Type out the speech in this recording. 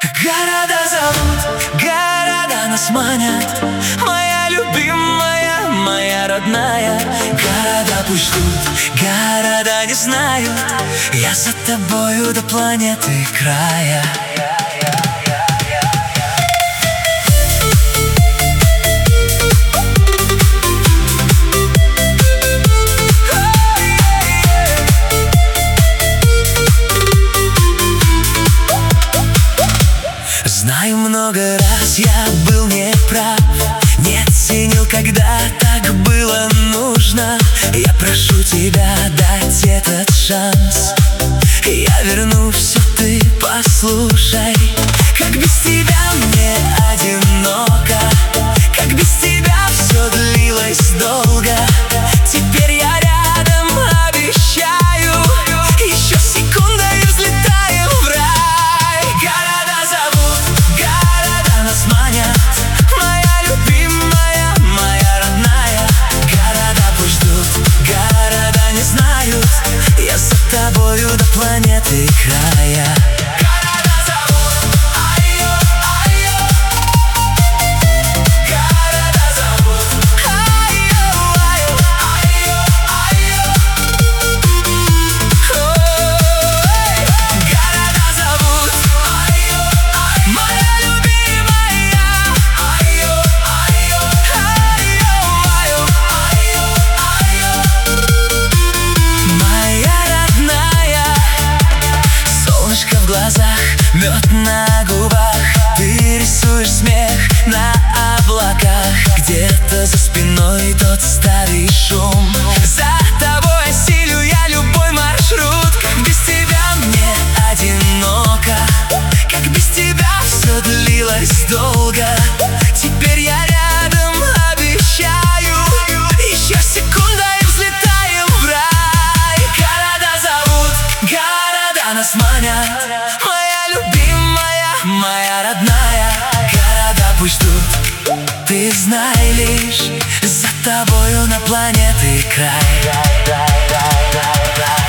Города зовут, города нас манят. Моя любимая, моя родная. Города пусть ждут, города не знают. Я за тобою до планеты края. Знаю, много раз я был неправ, не ценил, когда так было нужно. Я прошу тебя дать этот шанс. Я верну все, ты послушай. Как без тебя мне одиноко, как без тебя все длилось долго. Теперь я рядом, обещаю, еще секунда и взлетаем в рай. Города зовут, города нас манят. Моя любимая, моя родная. Города пусть ждут, города не знают. Я за тобою до планеты края. В глазах, мед на губах, ты рисуешь смех на облаках. Где-то за спиной тот старый шум. За тобой осилю я любой маршрут. Как без тебя мне одиноко, как без тебя все длилось долго. Теперь я рядом, обещаю, еще секунда и взлетаем в рай. Города зовут, города нас манят. Моя любимая, моя родная. Города пусть ждут, ты знай лишь, за тобою на планеты край.